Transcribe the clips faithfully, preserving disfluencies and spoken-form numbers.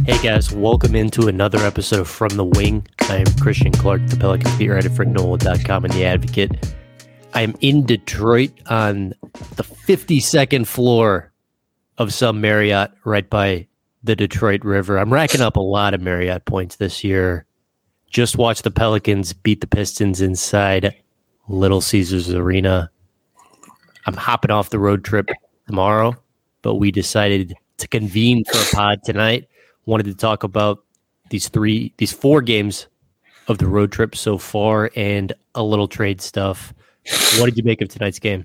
Hey guys, welcome into another episode of From the Wing. I am Christian Clark, the Pelicans beat writer for N O L dot com and The Advocate. I am in Detroit on the fifty-second floor of some Marriott right by the Detroit River. I'm racking up a lot of Marriott points this year. Just watched the Pelicans beat the Pistons inside Little Caesars Arena. I'm hopping off the road trip tomorrow, but we decided to convene for a pod tonight. Wanted to talk about these three, these four games of the road trip so far and a little trade stuff. What did you make of tonight's game?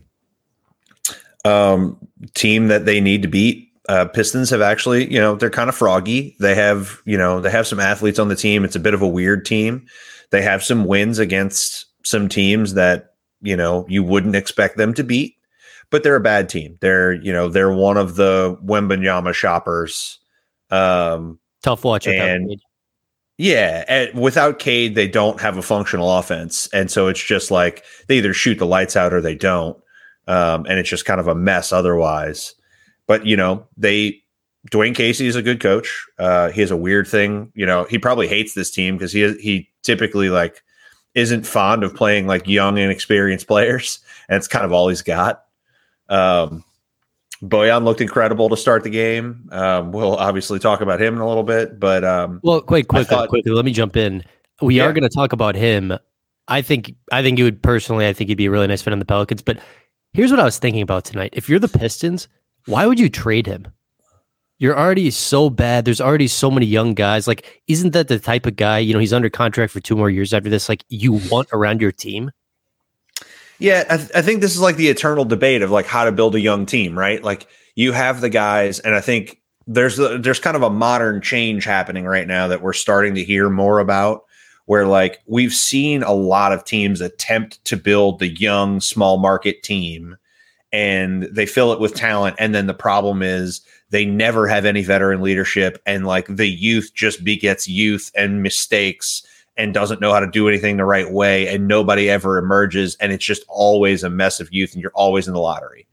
Um, team that they need to beat. Uh, Pistons have actually, you know, they're kind of froggy. They have, you know, they have some athletes on the team. It's a bit of a weird team. They have some wins against some teams that, you know, you wouldn't expect them to beat, but they're a bad team. They're, you know, they're one of the Wembanyama shoppers. Um, Tough watch. And Cade. yeah, and without Cade, they don't have a functional offense. And so it's just like they either shoot the lights out or they don't. Um, and it's just kind of a mess otherwise. But, you know, they Dwayne Casey is a good coach. Uh, he has a weird thing. You know, he probably hates this team because he he typically like isn't fond of playing like young, inexperienced players. And it's kind of all he's got. Um, Bojan looked incredible to start the game. Um, we'll obviously talk about him in a little bit, but um, well, quick, quickly, thought, quickly, let me jump in. We yeah. are going to talk about him. I think, I think you would personally, I think he'd be a really nice fit on the Pelicans. But here's what I was thinking about tonight: if you're the Pistons, why would you trade him? You're already so bad. There's already so many young guys. Like, isn't that the type of guy? You know, he's under contract for two more years after this. Like, you want around your team. Yeah, I, th- I think this is like the eternal debate of like how to build a young team, right? Like you have the guys, and I think there's a, there's kind of a modern change happening right now that we're starting to hear more about, where like we've seen a lot of teams attempt to build the young small market team, and they fill it with talent, and then the problem is they never have any veteran leadership, and like the youth just begets youth and mistakes and doesn't know how to do anything the right way, and nobody ever emerges, and it's just always a mess of youth, and you're always in the lottery.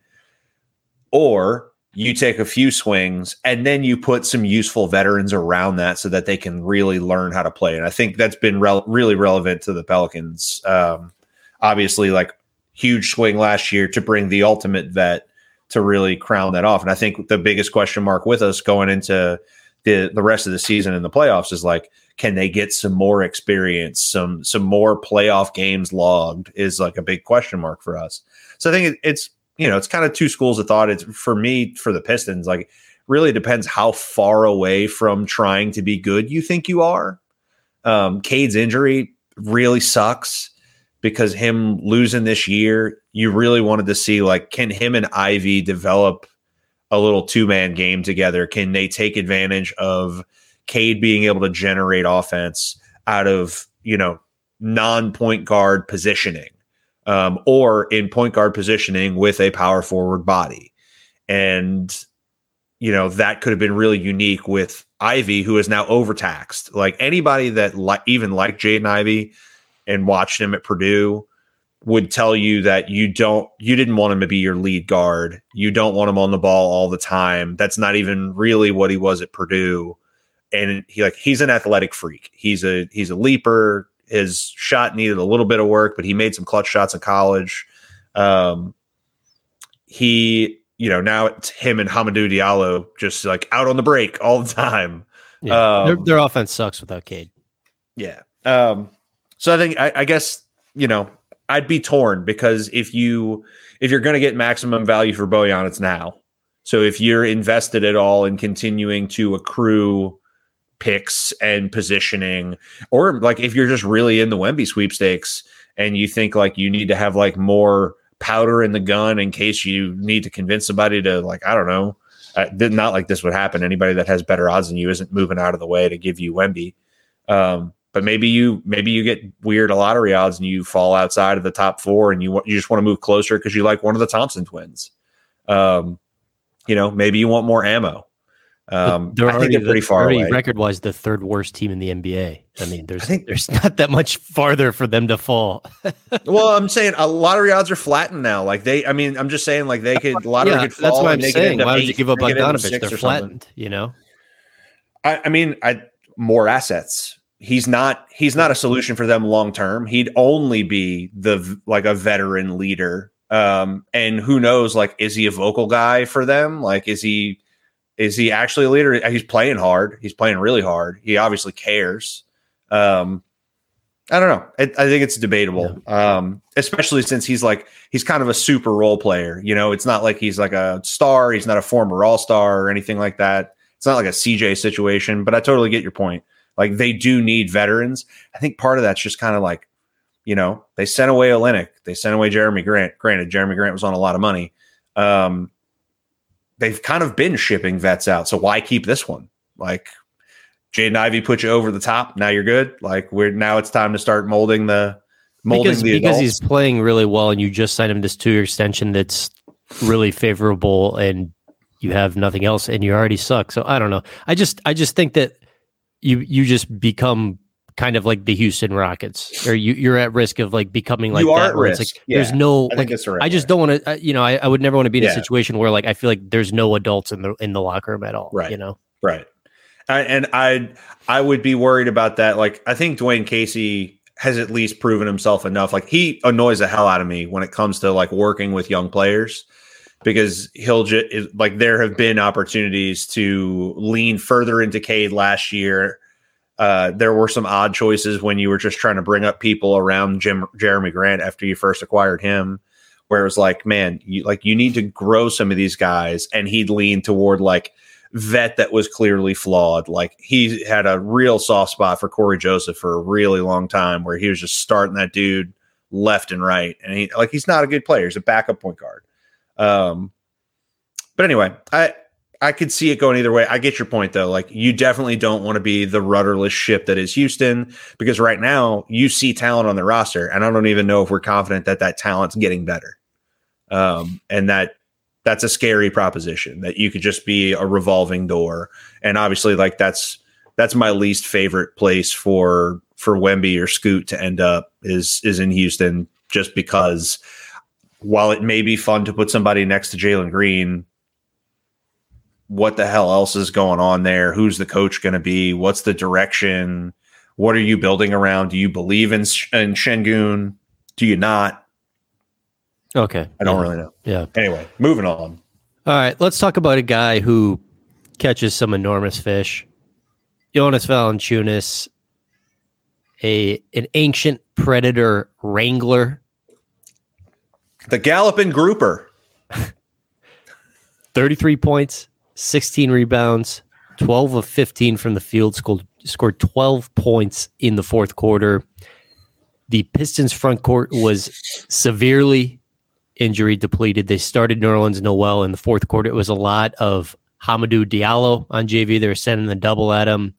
Or you take a few swings, and then you put some useful veterans around that so that they can really learn how to play. And I think that's been re- really relevant to the Pelicans. Um, obviously, like huge swing last year to bring the ultimate vet to really crown that off. And I think the biggest question mark with us going into the, the rest of the season in the playoffs is like, can they get some more experience, some some more playoff games logged is like a big question mark for us. So I think it, it's, you know, it's kind of two schools of thought. It's for me, for the Pistons, like really depends how far away from trying to be good you think you are. Um, Cade's injury really sucks because him losing this year, you really wanted to see like, can him and Ivy develop a little two-man game together? Can they take advantage of Cade being able to generate offense out of, you know, non-point guard positioning um, or in point guard positioning with a power forward body? And, you know, that could have been really unique with Ivy, who is now overtaxed. Like anybody that li- even liked Jaden Ivey and watched him at Purdue would tell you that you don't, you didn't want him to be your lead guard. You don't want him on the ball all the time. That's not even really what he was at Purdue. And he like he's an athletic freak. He's a he's a leaper. His shot needed a little bit of work, but he made some clutch shots in college. Um, he, you know, now it's him and Hamidou Diallo just like out on the break all the time. Yeah, um, their, their offense sucks without Cade. Yeah. Um, so I think I, I guess you know I'd be torn because if you if you're going to get maximum value for Bojan, it's now. So if you're invested at all in continuing to accrue picks and positioning, or like if you're just really in the Wemby sweepstakes and you think like you need to have like more powder in the gun in case you need to convince somebody to like, I don't know, uh, not like this would happen. Anybody that has better odds than you isn't moving out of the way to give you Wemby. Um, but maybe you, maybe you get weird lottery odds and you fall outside of the top four and you want, you just want to move closer because you like one of the Thompson twins. Um, you know, maybe you want more ammo. Um, they're I think they're pretty the, far already away. Record-wise, the third worst team in the N B A. I mean, there's I think, there's not that much farther for them to fall. Well, I'm saying a lottery odds are flattened now. Like they, I mean, I'm just saying like they could lottery yeah, could fall. that's what I'm and they saying. could Why would eighth, you give up they could end up Bogdanovich? sixth They're or something. flattened, you know. I, I mean, I more assets. He's not he's not a solution for them long term. He'd only be the like a veteran leader. Um, and who knows, like, is he a vocal guy for them? Like, is he is he actually a leader? He's playing hard. He's playing really hard. He obviously cares. Um, I don't know. I, I think it's debatable, yeah. um, especially since he's like he's kind of a super role player. You know, it's not like he's like a star. He's not a former All Star or anything like that. It's not like a C J situation. But I totally get your point. Like, they do need veterans. I think part of that's just kind of like, you know, they sent away Olynyk. They sent away Jeremy Grant. Granted, Jeremy Grant was on a lot of money. Um, they've kind of been shipping vets out. So why keep this one? Like, Jaden Ivey put you over the top. Now you're good. Like, we're now it's time to start molding the molding because, the because adults. He's playing really well, and you just signed him this two-year extension that's really favorable, and you have nothing else, and you already suck. So I don't know. I just I just think that you you just become kind of like the Houston Rockets, or you you're at risk of like becoming like you that. are at where risk. It's like, yeah. there's no. I like, think that's right. I just yeah. don't want to. You know, I, I would never want to be in yeah. a situation where like I feel like there's no adults in the in the locker room at all. Right. You know. Right. I, and I I would be worried about that. Like, I think Dwayne Casey has at least proven himself enough. Like, he annoys the hell out of me when it comes to like working with young players, because he'll just like there have been opportunities to lean further into Cade last year. Uh, there were some odd choices when you were just trying to bring up people around Jim, Jeremy Grant after you first acquired him, where it was like, man, you like you need to grow some of these guys, and he'd lean toward like vet that was clearly flawed. Like, he had a real soft spot for Corey Joseph for a really long time, where he was just starting that dude left and right, and he like he's not a good player. He's a backup point guard. Um, but anyway, I. I could see it going either way. I get your point, though. Like, you definitely don't want to be the rudderless ship that is Houston, because right now you see talent on the roster, and I don't even know if we're confident that that talent's getting better. Um, and that that's a scary proposition, that you could just be a revolving door. And obviously, like, that's that's my least favorite place for for Wemby or Scoot to end up is is in Houston, just because while it may be fun to put somebody next to Jalen Green, what the hell else is going on there? Who's the coach going to be? What's the direction? What are you building around? Do you believe in, in Şengün? Do you not? Okay. I don't yeah. really know. Yeah. Anyway, moving on. All right. Let's talk about a guy who catches some enormous fish. Jonas Valanciunas, a an ancient predator wrangler. The galloping grouper. thirty-three points. sixteen rebounds, twelve of fifteen from the field, scored, scored twelve points in the fourth quarter. The Pistons front court was severely injury depleted. They started Nerlens Noel in the fourth quarter. It was a lot of Hamidou Diallo on J V. They were sending the double at him.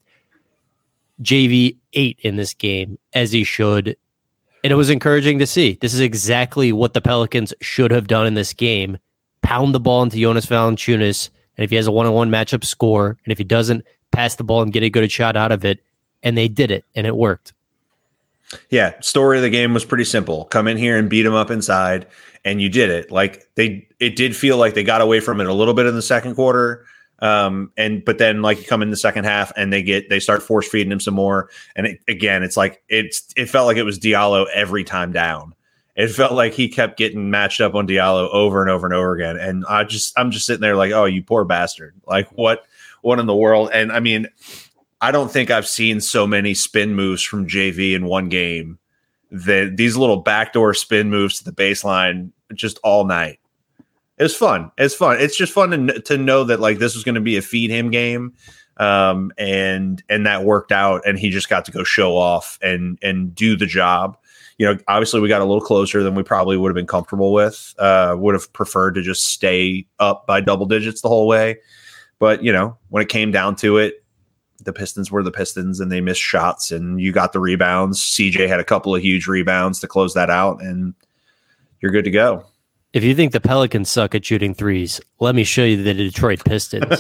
J V ate in this game, as he should. And it was encouraging to see. This is exactly what the Pelicans should have done in this game. Pound the ball into Jonas Valanciunas, and if he has a one-on-one matchup, score. And if he doesn't, pass the ball and get a good shot out of it. And they did it, and it worked. Yeah, story of the game was pretty simple. Come in here and beat him up inside, and you did it. Like, they, it did feel like they got away from it a little bit in the second quarter. Um, and but then like you come in the second half and they get they start force feeding him some more. And it, again, it's like it's it felt like it was Diallo every time down. It felt like he kept getting matched up on Diallo over and over and over again. And I just I'm just sitting there like, oh, you poor bastard. Like, what what in the world? And I mean, I don't think I've seen so many spin moves from J V in one game. That these little backdoor spin moves to the baseline just all night. It was fun. It's fun. It's just fun to, to know that like this was going to be a feed him game. Um, and and that worked out, and he just got to go show off and and do the job. You know, obviously we got a little closer than we probably would have been comfortable with. Uh, would have preferred to just stay up by double digits the whole way. But, you know, when it came down to it, the Pistons were the Pistons, and they missed shots, and you got the rebounds. C J had a couple of huge rebounds to close that out, and you're good to go. If you think the Pelicans suck at shooting threes, let me show you the Detroit Pistons.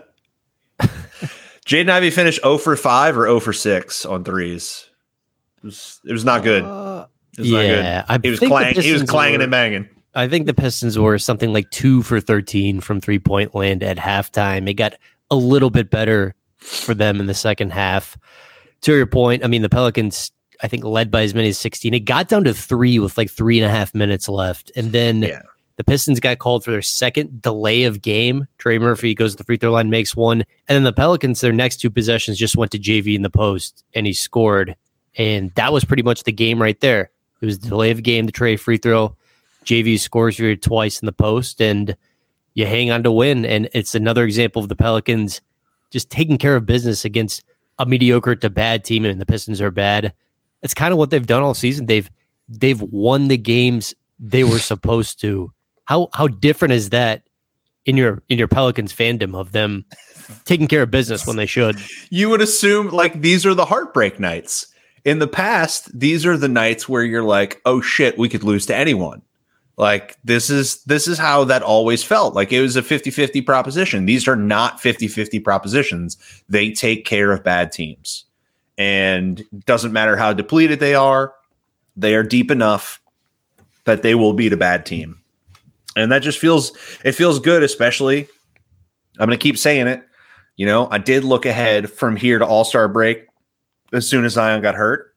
Jaden Ivey finished zero for five or zero for six on threes. It was, it was not good. Uh, it was yeah, not good. He was, clang, he was clanging were, and banging. I think the Pistons were something like two for thirteen from three-point land at halftime. It got a little bit better for them in the second half. To your point, I mean, the Pelicans, I think, led by as many as sixteen. It got down to three with like three and a half minutes left. And then yeah. the Pistons got called for their second delay of game. Trey Murphy goes to the free throw line, makes one. And then the Pelicans, their next two possessions just went to J V in the post, and he scored. And that was pretty much the game right there. It was the delay of game, the Trey free throw. J V scores for you twice in the post, and you hang on to win. And it's another example of the Pelicans just taking care of business against a mediocre to bad team, and the Pistons are bad. It's kind of what they've done all season. They've they've won the games they were supposed to. How how different is that in your in your Pelicans fandom of them taking care of business when they should? You would assume like these are the heartbreak nights. In the past, these are the nights where you're like, oh shit, we could lose to anyone. Like this is this is how that always felt. Like it was a fifty-fifty proposition. These are not fifty-fifty propositions. They take care of bad teams. And it doesn't matter how depleted they are, they are deep enough that they will beat a bad team. And that just feels it feels good, especially I'm going to keep saying it. You know, I did look ahead from here to All-Star break as soon as Zion got hurt.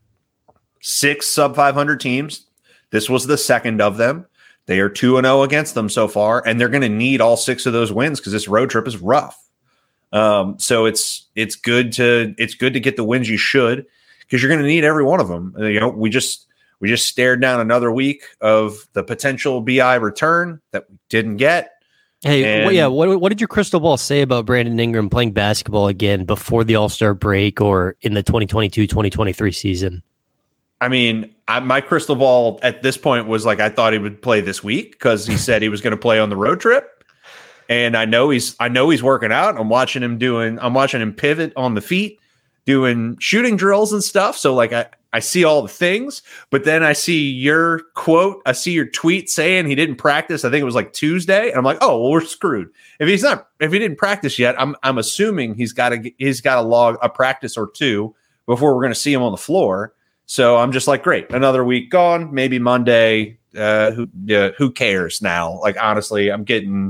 Six sub five hundred teams. This was the second of them. They are two and oh against them so far, and they're going to need all six of those wins because this road trip is rough. Um, so it's it's good to it's good to get the wins you should, because you're going to need every one of them. You know, we just we just stared down another week of the potential B I return that we didn't get. Hey, and, well, yeah, what what did your crystal ball say about Brandon Ingram playing basketball again before the All-Star break or in the twenty twenty-two twenty twenty-three season? I mean, I, my crystal ball at this point was like I thought he would play this week because he said he was going to play on the road trip, and I know he's I know he's working out. I'm watching him doing I'm watching him pivot on the feet, doing shooting drills and stuff. So like I I see all the things, but then I see your quote, I see your tweet saying he didn't practice. I think it was like Tuesday, and I'm like, oh well, we're screwed. If he's not if he didn't practice yet, I'm I'm assuming he's got to he's got to log a practice or two before we're going to see him on the floor. So I'm just like, great, another week gone. Maybe Monday. Uh, who uh, who cares now? Like honestly, I'm getting.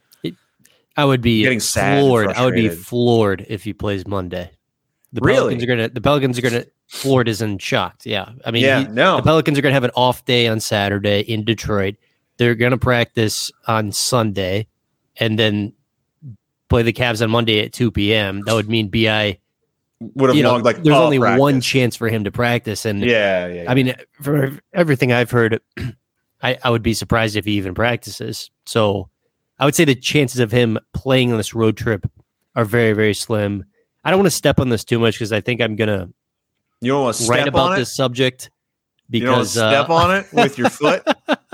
I would be getting sad floored. I would be floored if he plays Monday. The really? Pelicans are gonna. The Pelicans are gonna. Floored isn't shocked. Yeah, I mean, yeah, he, no. The Pelicans are gonna have an off day on Saturday in Detroit. They're gonna practice on Sunday, and then play the Cavs on Monday at two p.m. That would mean B I would have you know, logged like there's only practice. one chance for him to practice, and yeah, yeah, yeah. I mean, for everything I've heard, I, I would be surprised if he even practices. So I would say the chances of him playing on this road trip are very, very slim. I don't want to step on this too much because I think I'm gonna you don't want to write step about on this it? subject. Because you don't want to step uh, on it with your foot.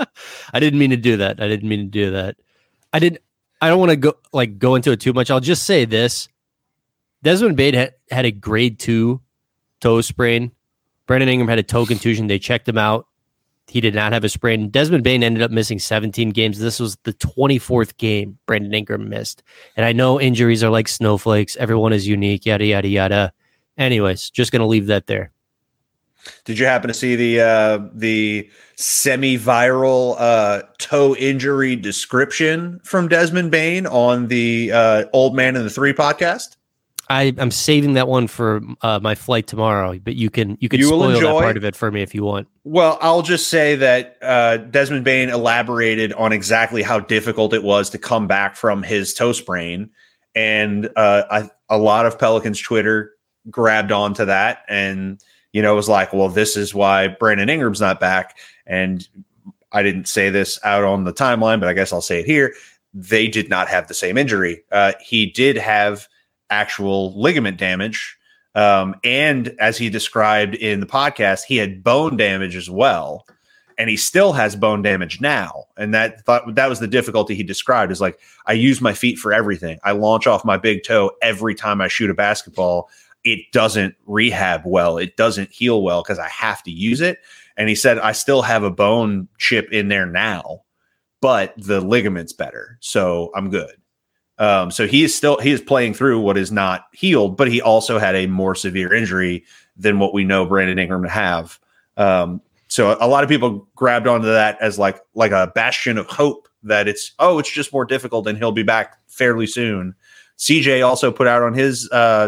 I didn't mean to do that. I didn't mean to do that. I didn't. I don't want to go like go into it too much. I'll just say this. Desmond Bane had, had a grade two toe sprain. Brandon Ingram had a toe contusion. They checked him out. He did not have a sprain. Desmond Bane ended up missing seventeen games. This was the twenty-fourth game Brandon Ingram missed. And I know injuries are like snowflakes. Everyone is unique, yada, yada, yada. Anyways, just going to leave that there. Did you happen to see the uh, the semi-viral uh, toe injury description from Desmond Bane on the uh, Old Man in the Three podcast? I, I'm saving that one for uh, my flight tomorrow, but you can you can you spoil that part of it for me if you want. Well, I'll just say that uh, Desmond Bane elaborated on exactly how difficult it was to come back from his toe sprain, and uh, I, a lot of Pelicans Twitter grabbed onto that, and you know, it was like, well, this is why Brandon Ingram's not back. And I didn't say this out on the timeline, but I guess I'll say it here. They did not have the same injury. Uh, he did have actual ligament damage. Um, and as he described in the podcast, he had bone damage as well. And he still has bone damage now. And that thought, that was the difficulty he described, is like, I use my feet for everything. I launch off my big toe every time I shoot a basketball. It doesn't rehab well. It doesn't heal well because I have to use it. And he said, I still have a bone chip in there now, but the ligament's better. So I'm good. Um, so he is still, he is playing through what is not healed, but he also had a more severe injury than what we know Brandon Ingram to have. Um, so a lot of people grabbed onto that as like, like a bastion of hope that it's, oh, it's just more difficult and he'll be back fairly soon. C J also put out on his, uh,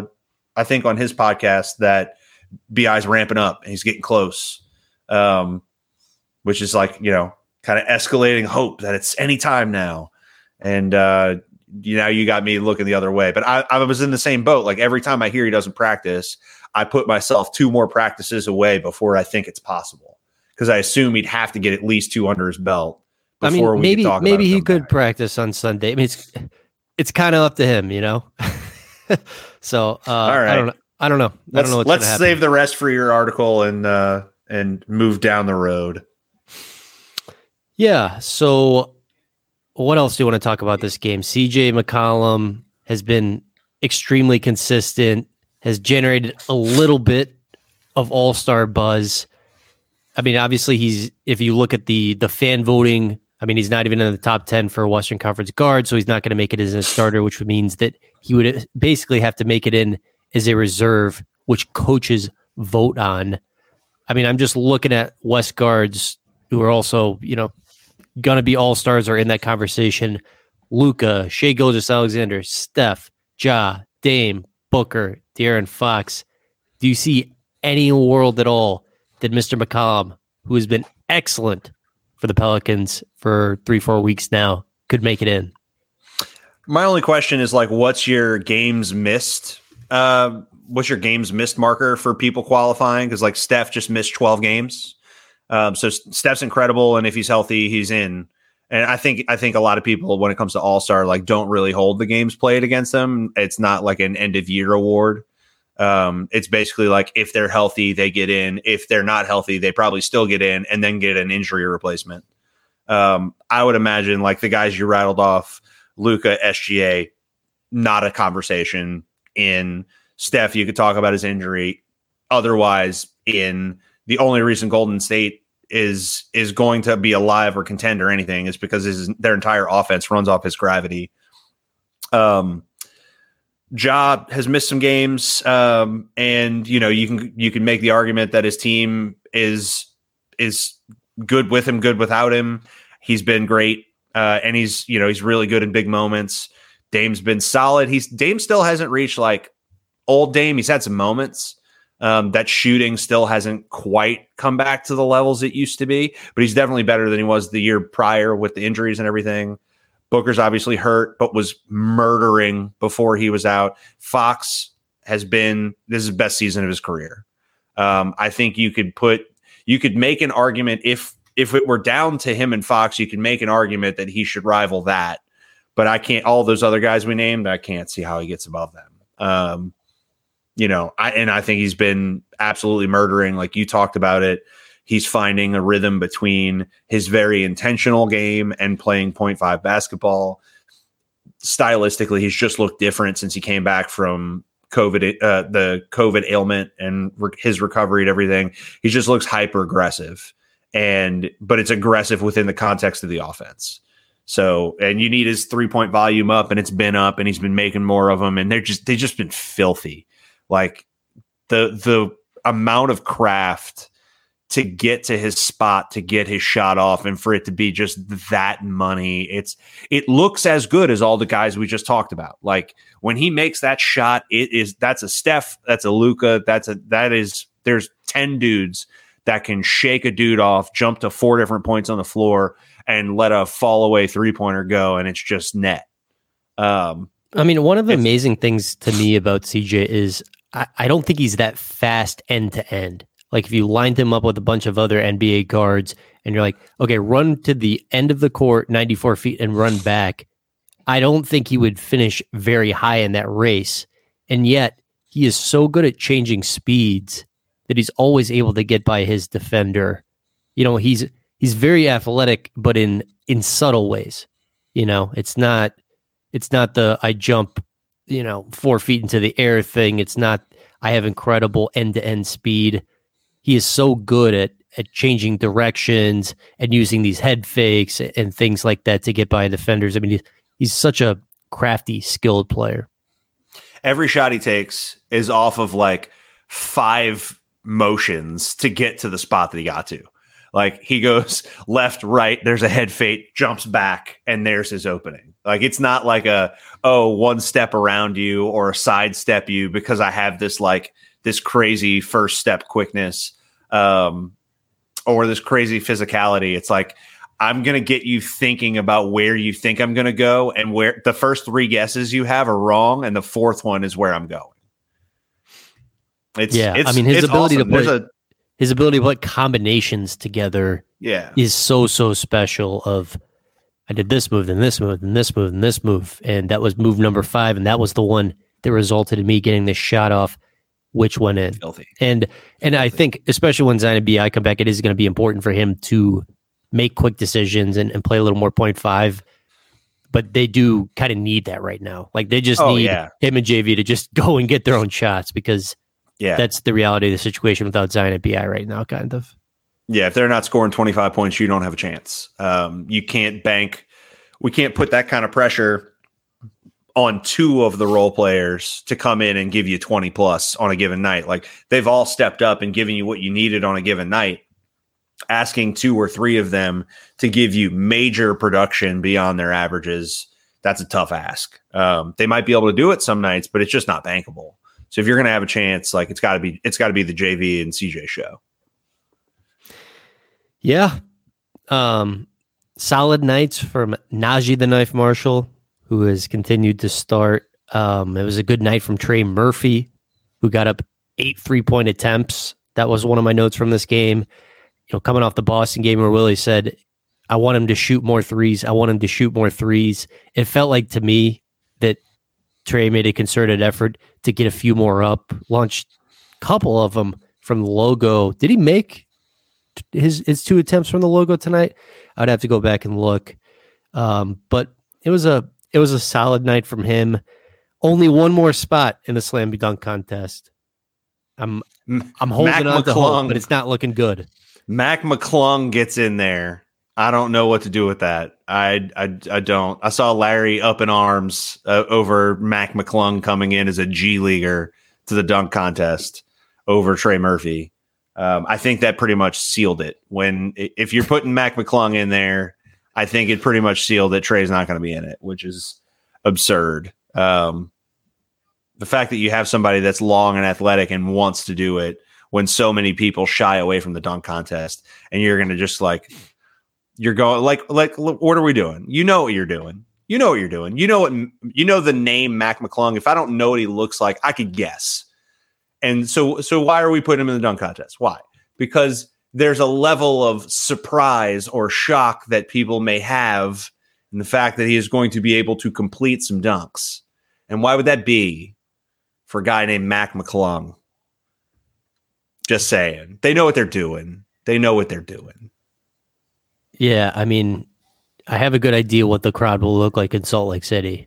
I think on his podcast that B I's ramping up and he's getting close, um, which is like, you know, kind of escalating hope that it's any time now. And, uh, you know, you got me looking the other way. But I, I was in the same boat. Like every time I hear he doesn't practice, I put myself two more practices away before I think it's possible. Because I assume he'd have to get at least two under his belt. I mean, maybe maybe he could back. practice on Sunday. I mean, it's it's kind of up to him, you know. so uh, All right. I don't know. I don't know. Let's, I don't know. Let's save the rest for your article and uh, and move down the road. Yeah. So, what else do you want to talk about this game? C J McCollum has been extremely consistent. Has generated a little bit of all-star buzz. I mean, obviously, he's if you look at the the fan voting. I mean, he's not even in the top ten for Western Conference guard, so he's not going to make it as a starter, which means that he would basically have to make it in as a reserve, which coaches vote on. I mean, I'm just looking at West guards who are also, you know, going to be all-stars or in that conversation. Luka, Shai Gilgeous-Alexander, Steph, Ja, Dame, Booker, De'Aaron Fox. Do you see any world at all that Mister McCollum, who has been excellent for the Pelicans for three, four weeks now, could make it in? My only question is, like, what's your games missed? Uh, what's your games missed marker for people qualifying? Because, like, Steph just missed twelve games. Um, so Steph's incredible, and if he's healthy, he's in. And I think I think a lot of people, when it comes to All-Star, like, don't really hold the games played against them. It's not like an end-of-year award. Um, it's basically like if they're healthy, they get in. If they're not healthy, they probably still get in and then get an injury replacement. Um, I would imagine like the guys you rattled off, Luka, S G A, not a conversation. In Steph, you could talk about his injury. Otherwise, in the only reason Golden State is is going to be alive or contend or anything is because his, their entire offense runs off his gravity. Um. Ja has missed some games, um, and you know you can you can make the argument that his team is is good with him, good without him. He's been great, uh, and he's you know he's really good in big moments. Dame's been solid. He's Dame still hasn't reached like old Dame. He's had some moments. Um, that shooting still hasn't quite come back to the levels it used to be, but he's definitely better than he was the year prior with the injuries and everything. Booker's obviously hurt, but was murdering before he was out. Fox has been, this is the best season of his career. Um, I think you could put, you could make an argument if, if it were down to him and Fox, you could make an argument that he should rival that. But I can't, all those other guys we named, I can't see how he gets above them. Um, you know, I, and I think he's been absolutely murdering, like you talked about it. He's finding a rhythm between his very intentional game and playing point five basketball. Stylistically, he's just looked different since he came back from COVID, uh, the COVID ailment and re- his recovery and everything. He just looks hyper aggressive, and but it's aggressive within the context of the offense. So, and you need his three point volume up, and it's been up, and he's been making more of them, and they're just they've just been filthy. Like the the amount of craft to get to his spot, to get his shot off, and for it to be just that money. It's it looks as good as all the guys we just talked about. Like when he makes that shot, it is that's a Steph, that's a Luka, that's a that is there's ten dudes that can shake a dude off, jump to four different points on the floor, and let a fall away three pointer go, and it's just net. Um, I mean, one of the amazing things to me about C J is I, I don't think he's that fast end to end. Like if you lined him up with a bunch of other N B A guards and you're like, okay, run to the end of the court, ninety-four feet and run back. I don't think he would finish very high in that race. And yet he is so good at changing speeds that he's always able to get by his defender. You know, he's, he's very athletic, but in, in subtle ways. You know, it's not, it's not the, I jump, you know, four feet into the air thing. It's not, I have incredible end to end speed. He is so good at, at changing directions and using these head fakes and things like that to get by defenders. I mean, he's, he's such a crafty, skilled player. Every shot he takes is off of like five motions to get to the spot that he got to. Like he goes left, right, there's a head fake, jumps back, and there's his opening. Like it's not like a oh one step around you or a sidestep you because I have this like this crazy first step quickness um, or this crazy physicality. It's like I'm gonna get you thinking about where you think I'm gonna go, and where the first three guesses you have are wrong, and the fourth one is where I'm going. It's yeah. It's, I mean, his ability awesome. to put a, his ability to put combinations together, yeah, is so so special. Of I did this move, then this move, then this move, and this move, and that was move number five, and that was the one that resulted in me getting this shot off, which went in. Filthy. And and Filthy. I think especially when Zion B I come back, it is going to be important for him to make quick decisions and, and play a little more point five. But they do kind of need that right now. Like they just oh, need yeah. him and J V to just go and get their own shots, because yeah, that's the reality of the situation without Zion and B I right now, kind of. Yeah, if they're not scoring twenty-five points, you don't have a chance. Um, you can't bank. We can't put that kind of pressure on two of the role players to come in and give you twenty plus on a given night. Like they've all stepped up and given you what you needed on a given night. Asking two or three of them to give you major production beyond their averages, that's a tough ask. Um, they might be able to do it some nights, but it's just not bankable. So if you're going to have a chance, like it's got to be, it's got to be the J V and C J show. Yeah. Um, solid nights from Najee the Knife Marshall, who has continued to start. Um, it was a good night from Trey Murphy, who got up eight three-point attempts. That was one of my notes from this game. You know, coming off the Boston game where Willie said, I want him to shoot more threes. I want him to shoot more threes. It felt like to me that Trey made a concerted effort to get a few more up, launched a couple of them from the logo. Did he make his his two attempts from the logo tonight? I'd have to go back and look. Um, but it was a it was a solid night from him. Only one more spot in the slam dunk contest. I'm I'm holding Mac on McClung. to hope, but it's not looking good. Mac McClung gets in there. I don't know what to do with that. I I, I don't. I saw Larry up in arms uh, over Mac McClung coming in as a G leaguer to the dunk contest over Trey Murphy. Um, I think that pretty much sealed it. When if you're putting Mac McClung in there, I think it pretty much sealed that Trey's not going to be in it, which is absurd. Um, the fact that you have somebody that's long and athletic and wants to do it when so many people shy away from the dunk contest, and you're going to just like, you're going like, like, what are we doing? You know what you're doing. You know what you're doing. You know what, you know, the name Mac McClung. If I don't know what he looks like, I could guess. And so, so why are we putting him in the dunk contest? Why? Because there's a level of surprise or shock that people may have in the fact that he is going to be able to complete some dunks. And why would that be for a guy named Mac McClung? Just saying. They know what they're doing. They know what they're doing. Yeah, I mean, I have a good idea what the crowd will look like in Salt Lake City.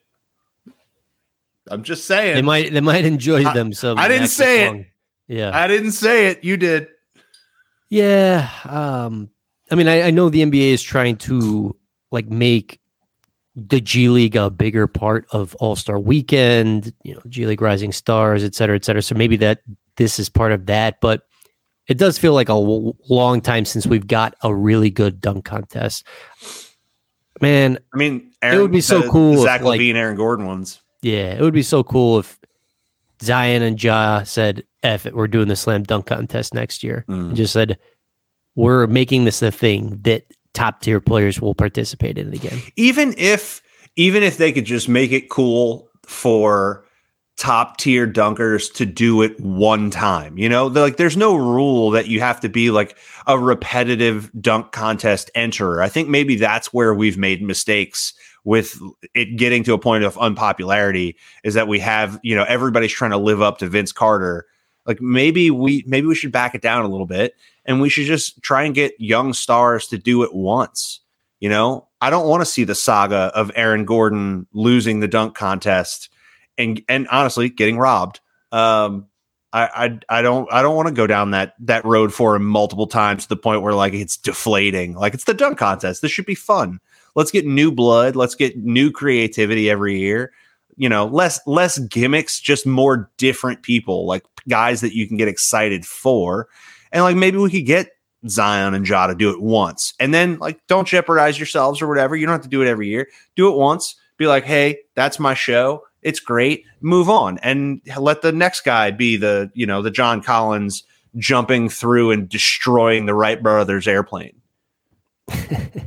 I'm just saying. They might they might enjoy I, them some. I didn't say long. it. Yeah. I didn't say it. You did. Yeah. Um, I mean, I, I know the N B A is trying to like make the G League a bigger part of All-Star Weekend, you know, G League Rising Stars, et cetera, et cetera. So maybe that this is part of that, but it does feel like a w- long time since we've got a really good dunk contest. Man, I mean, Aaron, it would be so the, cool. The Zach if, like, LaVine, Aaron Gordon ones. Yeah, it would be so cool if Zion and Ja said, F it, we're doing the slam dunk contest next year. Mm. And just said, we're making this a thing that top tier players will participate in it again. Even if, even if they could just make it cool for top tier dunkers to do it one time, you know, like there's no rule that you have to be like a repetitive dunk contest enterer. I think maybe that's where we've made mistakes with it getting to a point of unpopularity, is that we have, you know, everybody's trying to live up to Vince Carter. Like maybe we, maybe we should back it down a little bit, and we should just try and get young stars to do it once. You know, I don't want to see the saga of Aaron Gordon losing the dunk contest and, and honestly getting robbed. Um, I, I, I don't, I don't want to go down that, that road for him multiple times to the point where like it's deflating. Like it's the dunk contest. This should be fun. Let's get new blood. Let's get new creativity every year. You know, less, less gimmicks, just more different people, like guys that you can get excited for. And like, maybe we could get Zion and Ja to do it once. And then, like, don't jeopardize yourselves or whatever. You don't have to do it every year. Do it once. Be like, hey, that's my show. It's great. Move on. And let the next guy be the, you know, the John Collins jumping through and destroying the Wright brothers airplane. uh,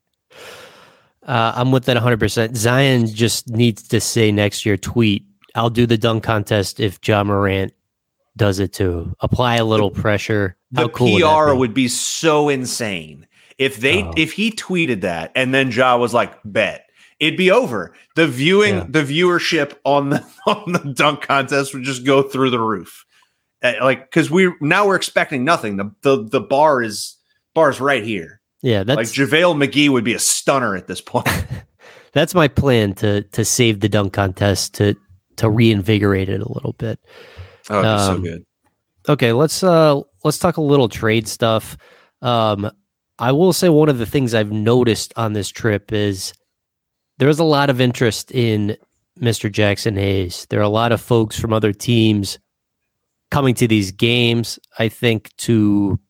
I'm with that one hundred percent. Zion just needs to say next year, tweet, I'll do the dunk contest if Ja Morant does it too. Apply a little pressure. How the cool P R would, would be so insane if they oh. if he tweeted that and then Ja was like, bet, it'd be over. The viewing yeah. the viewership on the on the dunk contest would just go through the roof. Uh, like, because we now we're expecting nothing. The the the bar is bar's right here. Yeah, that's like JaVale McGee would be a stunner at this point. That's my plan to to save the dunk contest to to reinvigorate it a little bit. Oh, it'd be um, so good. Okay, let's uh let's talk a little trade stuff. Um, I will say one of the things I've noticed on this trip is there's a lot of interest in Mister Jackson Hayes. There are a lot of folks from other teams coming to these games, I think, to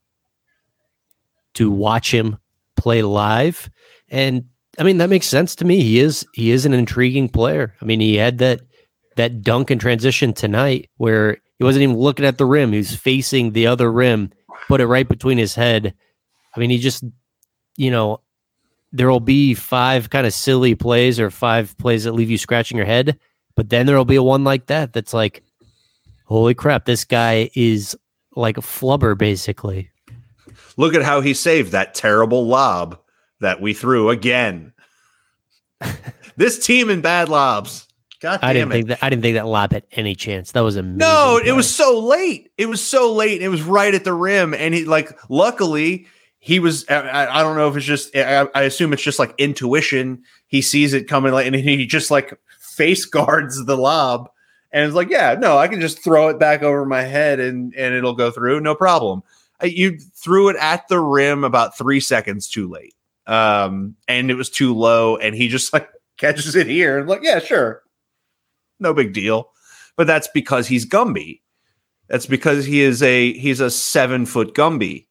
to watch him play live. And I mean, that makes sense to me. He is he is an intriguing player. I mean, he had that that dunk and transition tonight where he wasn't even looking at the rim. He was facing the other rim, put it right between his head. I mean, he just, you know, there will be five kind of silly plays or five plays that leave you scratching your head, but then there will be a one like that that's like, holy crap, this guy is like a flubber, basically. Look at how he saved that terrible lob that we threw again. This team in bad lobs. God damn I didn't it. think that I didn't think that lob had any chance. That was amazing. No, play. It was so late. It was so late. It was right at the rim. And he, like, luckily he was, I, I don't know if it's just, I, I assume it's just like intuition. He sees it coming, like, and he just like face guards the lob. And it's like, yeah, no, I can just throw it back over my head and, and it'll go through. No problem. You threw it at the rim about three seconds too late. Um, and it was too low. And he just like catches it here and like, yeah, sure. No big deal. But that's because he's Gumby. That's because he is a, he's a seven foot Gumby.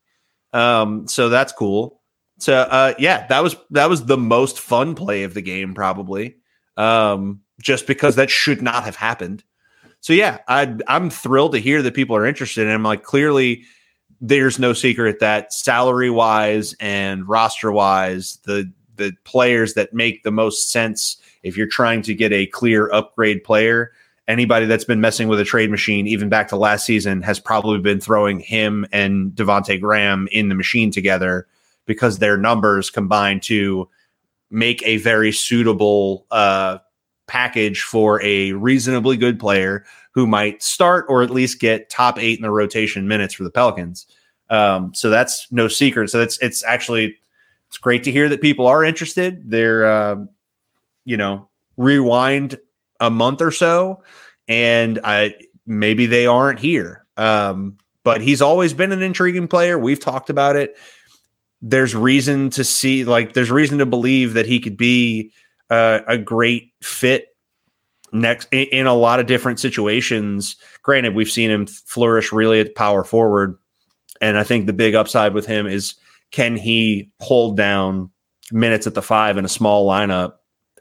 Um, so that's cool. So, uh, yeah, that was, that was the most fun play of the game, probably. Um, just because that should not have happened. So yeah, I, I'm thrilled to hear that people are interested in him. Like, clearly there's no secret that salary wise and roster wise, the, the players that make the most sense if you're trying to get a clear upgrade player, anybody that's been messing with a trade machine, even back to last season, has probably been throwing him and Devontae Graham in the machine together because their numbers combine to make a very suitable uh, package for a reasonably good player who might start or at least get top eight in the rotation minutes for the Pelicans. Um, so that's no secret. So it's, it's actually, it's great to hear that people are interested. They're, uh, you know, rewind a month or so and I, maybe they aren't here. Um, but he's always been an intriguing player. We've talked about it. There's reason to see, like, there's reason to believe that he could be uh, a great fit next in, in a lot of different situations. Granted, we've seen him flourish really at power forward. And I think the big upside with him is, can he hold down minutes at the five in a small lineup?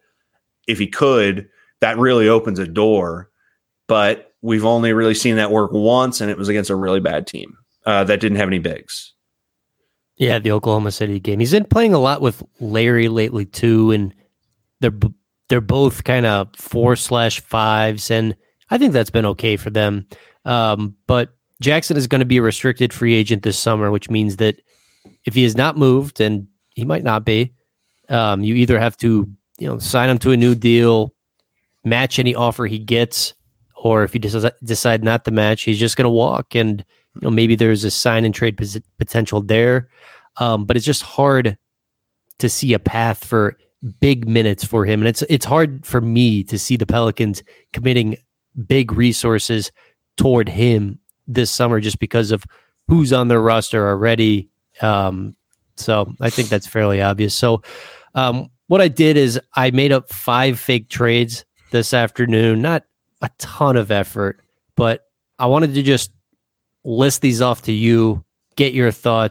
If he could, that really opens a door. But we've only really seen that work once, and it was against a really bad team uh, that didn't have any bigs. Yeah, the Oklahoma City game. He's been playing a lot with Larry lately too, and they're they're both kind of four slash fives, and I think that's been okay for them. Um, but Jackson is going to be a restricted free agent this summer, which means that if he is not moved, and he might not be, um, you either have to, you know, sign him to a new deal, match any offer he gets, or if he des- decide not to match, he's just going to walk. And, you know, maybe there's a sign and trade pos- potential there. Um, but it's just hard to see a path for big minutes for him. And it's, it's hard for me to see the Pelicans committing big resources toward him this summer, just because of who's on their roster already. Um, so I think that's fairly obvious. So, um, what I did is I made up five fake trades this afternoon. Not a ton of effort, but I wanted to just list these off to you, get your thoughts.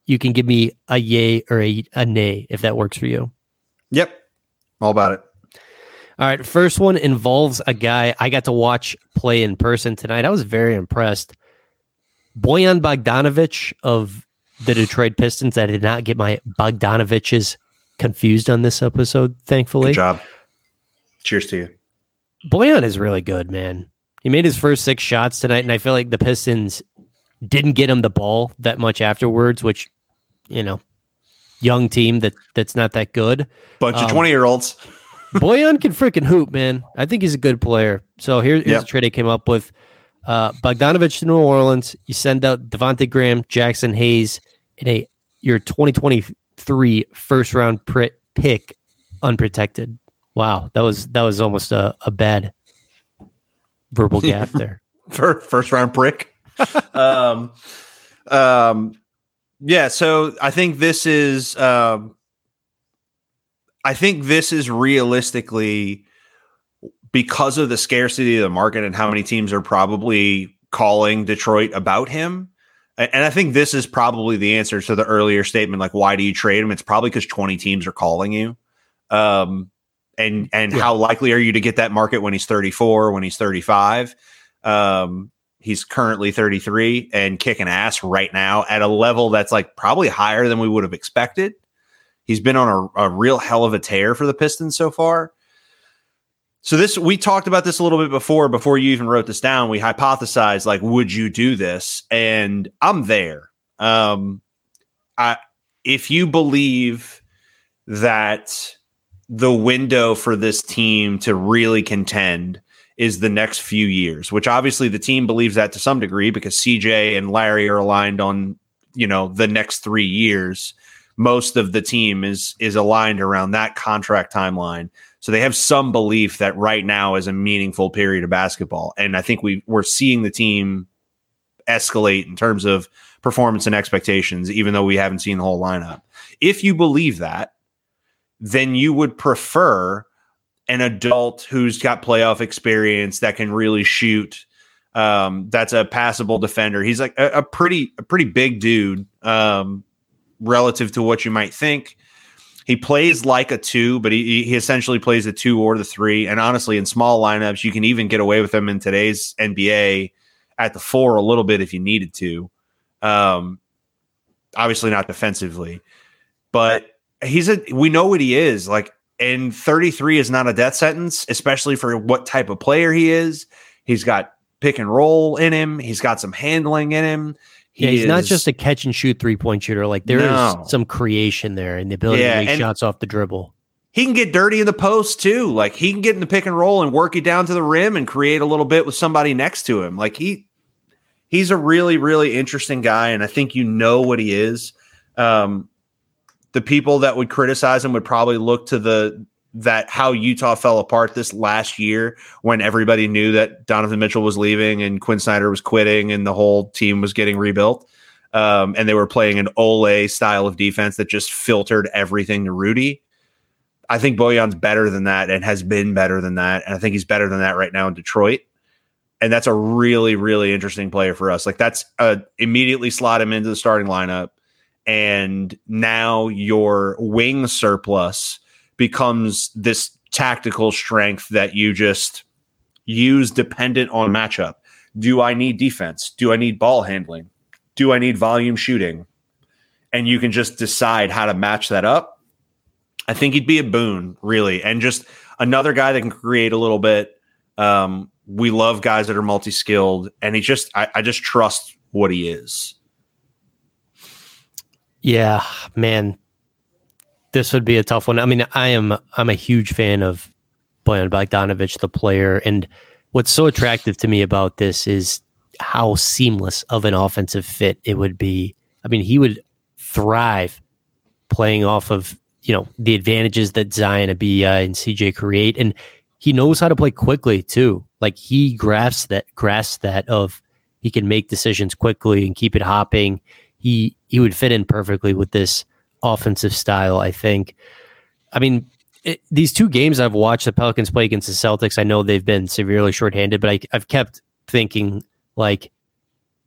you can give me a yay or a, a nay if that works for you. Yep. All about it. All right. First one involves a guy I got to watch play in person tonight. I was very impressed. Bojan Bogdanovic of the Detroit Pistons. I did not get my Bogdanoviches confused on this episode, thankfully. Good job. Cheers to you. Bojan is really good, man. He made his first six shots tonight, and I feel like the Pistons didn't get him the ball that much afterwards, which, you know, young team that that's not that good. Bunch um, of twenty-year-olds. Bojan can freaking hoop, man. I think he's a good player. So here, here's yep. the trade I came up with. Uh, Bogdanovic to New Orleans. You send out Devontae Graham, Jackson Hayes, in a your twenty twenty-three first round pick unprotected. Wow, that was that was almost a, a bad verbal gaffe there. For first round prick. um, um, yeah. So I think this is. Um, I think this is realistically, because of the scarcity of the market and how many teams are probably calling Detroit about him. And I think this is probably the answer to the earlier statement, like, why do you trade him? It's probably because twenty teams are calling you. Um, and and yeah. How likely are you to get that market when he's thirty-four, when he's thirty-five? Um, he's currently thirty-three and kicking ass right now at a level that's like probably higher than we would have expected. He's been on a, a real hell of a tear for the Pistons so far. So this, we talked about this a little bit before, before you even wrote this down. We hypothesized, like, would you do this? And I'm there. Um, I, if you believe that the window for this team to really contend is the next few years, which obviously the team believes that to some degree because C J and Larry are aligned on, you know, the next three years. Most of the team is is aligned around that contract timeline. So they have some belief that right now is a meaningful period of basketball. And I think we, we're seeing the team escalate in terms of performance and expectations, even though we haven't seen the whole lineup. If you believe that, then you would prefer an adult who's got playoff experience that can really shoot. Um, that's a passable defender. He's like a, a pretty, a pretty big dude um, relative to what you might think. He plays like a two, but he, he essentially plays a two or the three. And honestly, in small lineups, you can even get away with him in today's N B A at the four a little bit if you needed to. Um, obviously not defensively, but he's a, we know what he is like. And thirty-three is not a death sentence, especially for what type of player he is. He's got pick and roll in him. He's got some handling in him. He yeah, he's is, not just a catch and shoot three point shooter. Like there no. is some creation there and the ability yeah, to make shots off the dribble. He can get dirty in the post too. Like he can get in the pick and roll and work it down to the rim and create a little bit with somebody next to him. Like he, he's a really, really interesting guy. And I think you know what he is. Um, the people that would criticize him would probably look to the, that how Utah fell apart this last year when everybody knew that Donovan Mitchell was leaving and Quinn Snyder was quitting and the whole team was getting rebuilt. Um, and they were playing an Ole style of defense that just filtered everything to Rudy. I think Bojan's better than that and has been better than that. And I think he's better than that right now in Detroit. And that's a really, really interesting player for us. Like that's uh, immediately slot him into the starting lineup. And now your wing surplus becomes this tactical strength that you just use dependent on matchup. Do I need defense? Do I need ball handling? Do I need volume shooting? And you can just decide how to match that up. I think he'd be a boon, really. And just another guy that can create a little bit. Um, we love guys that are multi-skilled. And he just, I, I just trust what he is. Yeah, man. This would be a tough one. I mean, I am I'm a huge fan of Bojan Bogdanovic, the player, and what's so attractive to me about this is how seamless of an offensive fit it would be. I mean, he would thrive playing off of, you know, the advantages that Zion, Abia, and C J create, and he knows how to play quickly too. Like he grasps that, grasps that of he can make decisions quickly and keep it hopping. He he would fit in perfectly with this offensive style, I think. I mean, it, these two games I've watched the Pelicans play against the Celtics, I know they've been severely shorthanded, but I, I've kept thinking, like,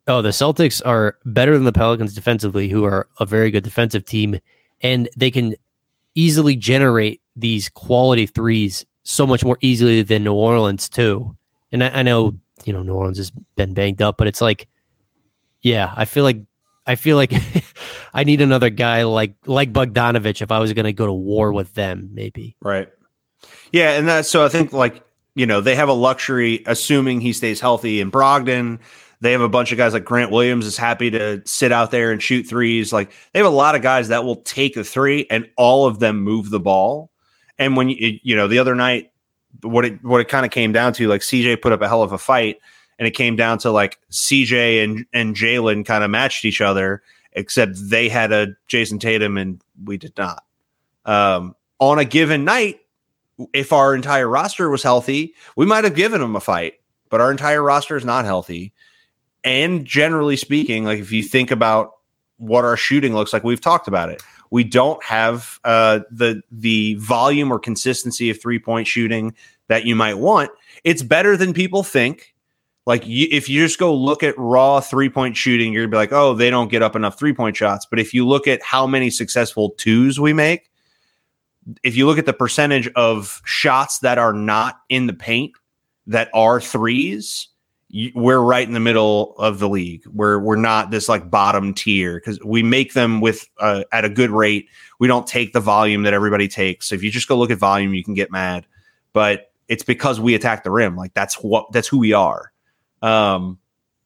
Oh, the Celtics are better than the Pelicans defensively, who are a very good defensive team, and they can easily generate these quality threes so much more easily than New Orleans too. And I, I know, you know, New Orleans has been banged up, but it's like, yeah, I feel like I feel like I need another guy like like Bogdanovich if I was going to go to war with them, maybe. Right. Yeah, and that's so I think like, you know, they have a luxury assuming he stays healthy in Brogdon. They have a bunch of guys like Grant Williams is happy to sit out there and shoot threes. Like they have a lot of guys that will take a three and all of them move the ball. And when you, you know, the other night, what it, what it kind of came down to, like C J put up a hell of a fight and it came down to like C J and, and Jalen kind of matched each other, except they had a Jason Tatum and we did not. Um, on a given night, if our entire roster was healthy, we might have given them a fight, but our entire roster is not healthy. And generally speaking, like if you think about what our shooting looks like, we've talked about it. We don't have uh, the the volume or consistency of three-point shooting that you might want. It's better than people think. Like you, if you just go look at raw three-point shooting, you're going to be like, oh, they don't get up enough three-point shots. But if you look at how many successful twos we make, if you look at the percentage of shots that are not in the paint that are threes, we're right in the middle of the league. We're we're not this like bottom tier because we make them with uh, at a good rate. We don't take the volume that everybody takes. So if you just go look at volume, you can get mad, but it's because we attack the rim. Like that's what that's who we are. Um,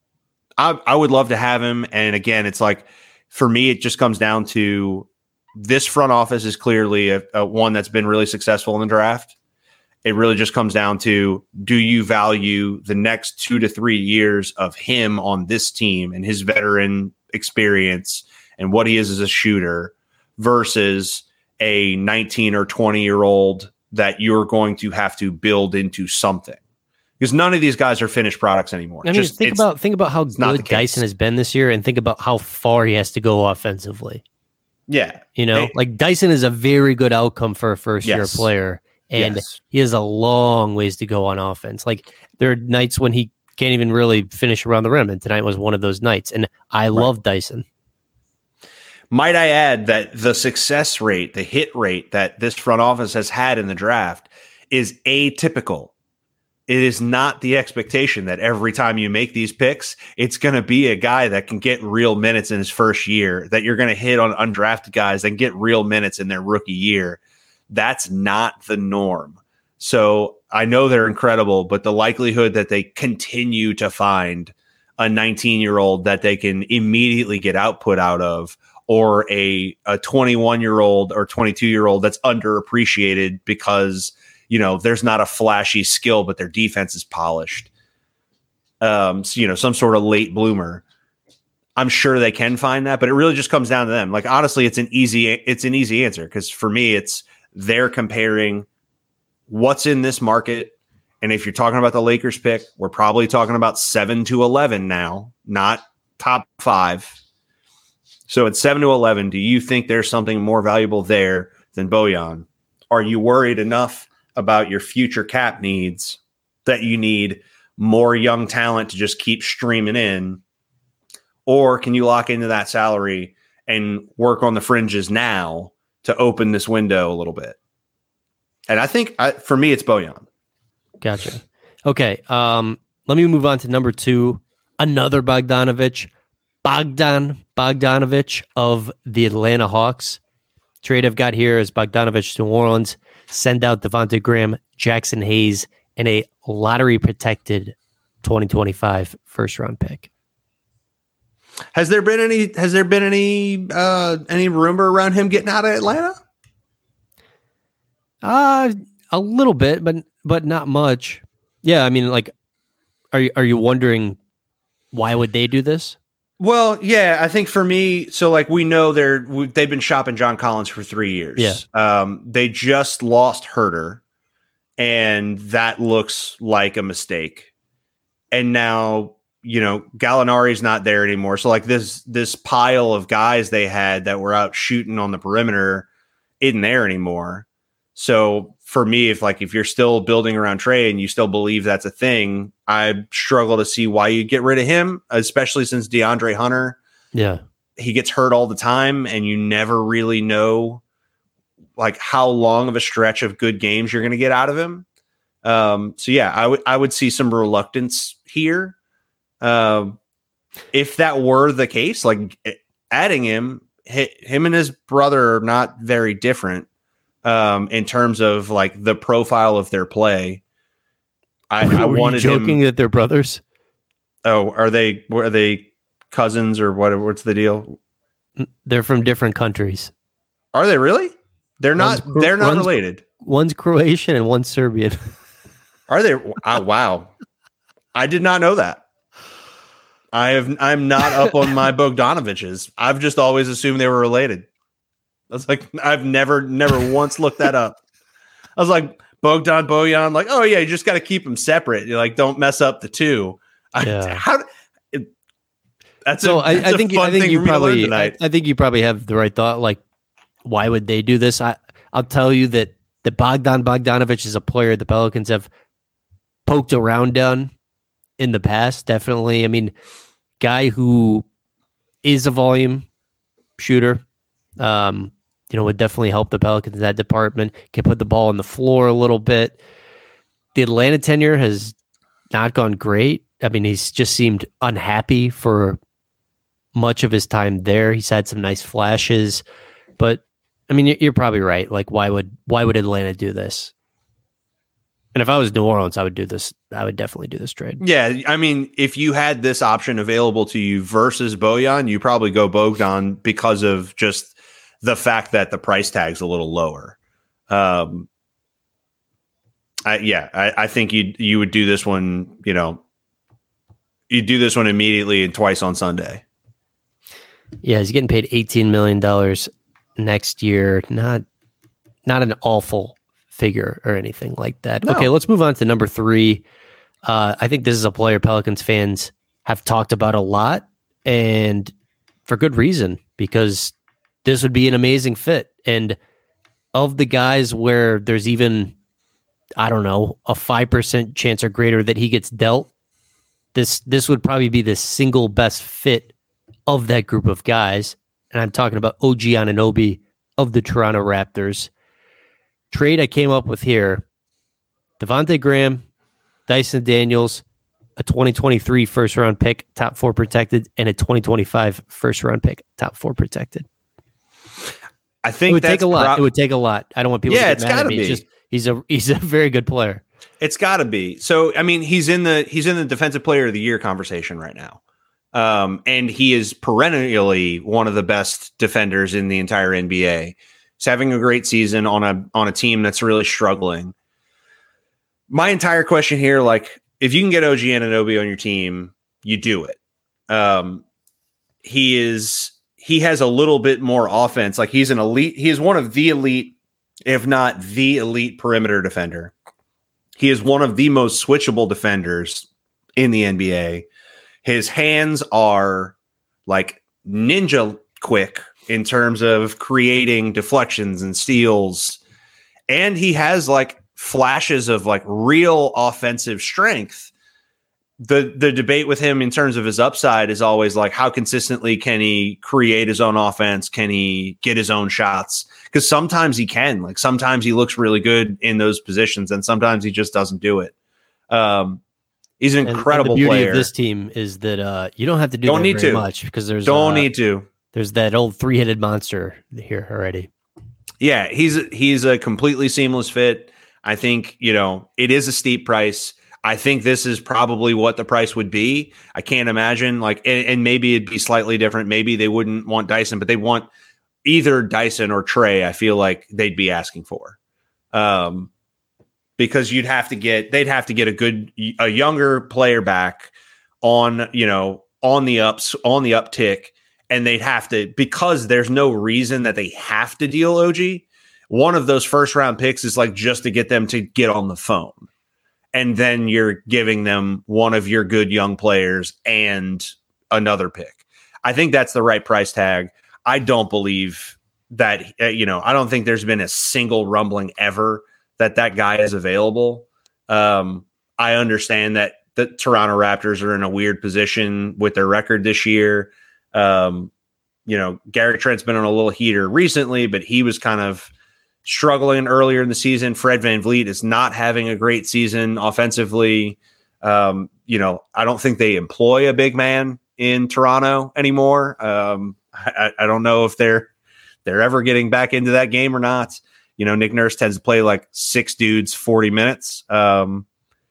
I I would love to have him, and again, it's like for me, it just comes down to this front office is clearly a, a one that's been really successful in the draft. It really just comes down to, do you value the next two to three years of him on this team and his veteran experience and what he is as a shooter versus a nineteen or twenty year old that you're going to have to build into something? Because none of these guys are finished products anymore. I mean, just, think about think about how good Dyson has been this year, and think about how far he has to go offensively. Yeah. You know, hey. like Dyson is a very good outcome for a first yes. year player. And yes. he has a long ways to go on offense. Like there are nights when he can't even really finish around the rim. And tonight was one of those nights. And I right. love Dyson. Might I add that the success rate, the hit rate that this front office has had in the draft is atypical. It is not the expectation that every time you make these picks, it's going to be a guy that can get real minutes in his first year, that you're going to hit on undrafted guys that get real minutes in their rookie year. That's not the norm. So I know they're incredible, but the likelihood that they continue to find a nineteen-year-old that they can immediately get output out of, or a a twenty-one-year-old or twenty-two-year-old that's underappreciated because, you know, there's not a flashy skill, but their defense is polished. Um, so, you know, some sort of late bloomer. I'm sure they can find that, but it really just comes down to them. Like, honestly, it's an easy it's an easy answer because for me, it's they're comparing what's in this market. And if you're talking about the Lakers pick, we're probably talking about seven to eleven now, not top five. So at seven to eleven, do you think there's something more valuable there than Bojan? Are you worried enough about your future cap needs that you need more young talent to just keep streaming in? Or can you lock into that salary and work on the fringes now to open this window a little bit? And I think I, for me, it's Bojan. Gotcha. Okay. Um, let me move on to number two. Another Bogdanovich. Bogdan Bogdanovich of the Atlanta Hawks. Trade I've got here is Bogdanovich to New Orleans. Send out Devontae Graham, Jackson Hayes, and a lottery-protected twenty twenty-five first-round pick. Has there been any? Has there been any? Uh, any rumor around him getting out of Atlanta? Uh a little bit, but but not much. Yeah, I mean, like, are you are you wondering why would they do this? Well, yeah, I think for me, so like we know they're they've been shopping John Collins for three years. Yeah, um, they just lost Herter, and that looks like a mistake. And now, you know, Gallinari's not there anymore. So like this this pile of guys they had that were out shooting on the perimeter isn't there anymore. So for me, if like if you're still building around Trey and you still believe that's a thing, I struggle to see why you get rid of him, especially since DeAndre Hunter, yeah, he gets hurt all the time, and you never really know like how long of a stretch of good games you're going to get out of him. Um, so yeah, I would I would see some reluctance here. Um, if that were the case, like adding him, him and his brother are not very different um, in terms of like the profile of their play. I, were I wanted you joking him, that they're brothers. Oh, are they? Are they cousins or what? What's the deal? They're from different countries. Are they really? They're not. One's, they're not one's, related. One's Croatian and one's Serbian. Are they? Uh, wow, I did not know that. I have. I'm not up on my Bogdanoviches. I've just always assumed they were related. I was like, I've never, never once looked that up. I was like, Bogdan, Bojan, like, oh yeah, you just got to keep them separate. You're like, don't mess up the two. I, yeah. How? It, that's so. A, I, that's I think. I think you probably. I, I think you probably have the right thought. Like, why would they do this? I. I'll tell you that that Bogdan Bogdanovic is a player the Pelicans have poked around on in the past. Definitely. I mean, guy who is a volume shooter. Um, you know, would definitely help the Pelicans in that department. Can put the ball on the floor a little bit. The Atlanta tenure has not gone great. I mean, he's just seemed unhappy for much of his time there. He's had some nice flashes, but I mean, you're probably right. Like, why would why would Atlanta do this? And if I was New Orleans, I would do this. I would definitely do this trade. Yeah, I mean, if you had this option available to you versus Bojan, you probably go Bogdan because of just the fact that the price tag's a little lower. Um, I, yeah, I, I think you you would do this one. You know, you do this one immediately and twice on Sunday. Yeah, he's getting paid eighteen million dollars next year. Not not an awful figure or anything like that. No. Okay, let's move on to number three. Uh, I think this is a player Pelicans fans have talked about a lot, and for good reason, because this would be an amazing fit. And of the guys where there's even, I don't know, a five percent chance or greater that he gets dealt, this this would probably be the single best fit of that group of guys. And I'm talking about O G Anunoby of the Toronto Raptors. Trade I came up with here, Devontae Graham, Dyson Daniels, a twenty twenty-three first-round pick, top four protected, and a twenty twenty-five first-round pick, top four protected. I think it would that's take a lot. Pro- it would take a lot. I don't want people yeah, to get mad at me. Be. It's just, he's a he's a very good player. It's got to be. So, I mean, he's in the he's in the Defensive Player of the Year conversation right now. Um, and he is perennially one of the best defenders in the entire N B A. He's having a great season on a on a team that's really struggling. My entire question here, like, if you can get O G Anunoby on your team, you do it. Um, he is he has a little bit more offense. Like, he's an elite. He is one of the elite, if not the elite perimeter defender. He is one of the most switchable defenders in the N B A. His hands are like ninja quick in terms of creating deflections and steals. And he has like flashes of like real offensive strength. The the debate with him in terms of his upside is always like, how consistently can he create his own offense? Can he get his own shots? Because sometimes he can. Like, sometimes he looks really good in those positions, and sometimes he just doesn't do it. Um, he's an incredible and, and the beauty player. of this team is that uh, you don't have to do don't that need very to. much, because there's don't uh, need to. There's that old three-headed monster here already. Yeah, he's he's a completely seamless fit. I think, you know, it is a steep price. I think this is probably what the price would be. I can't imagine, like, and, and maybe it'd be slightly different. Maybe they wouldn't want Dyson, but they want either Dyson or Trey. I feel like they'd be asking for, um, because you'd have to get, they'd have to get a good, a younger player back on, you know, on the ups, on the uptick. And they'd have to, because there's no reason that they have to deal O G. One of those first round picks is like just to get them to get on the phone. And then you're giving them one of your good young players and another pick. I think that's the right price tag. I don't believe that, uh, you know, I don't think there's been a single rumbling ever that that guy is available. Um, I understand that the Toronto Raptors are in a weird position with their record this year. Um, you know, Gary Trent's been on a little heater recently, but he was kind of struggling earlier in the season. Fred VanVleet is not having a great season offensively. Um, you know, I don't think they employ a big man in Toronto anymore. Um, I, I don't know if they're they're ever getting back into that game or not. You know, Nick Nurse tends to play like six dudes, forty minutes. Um,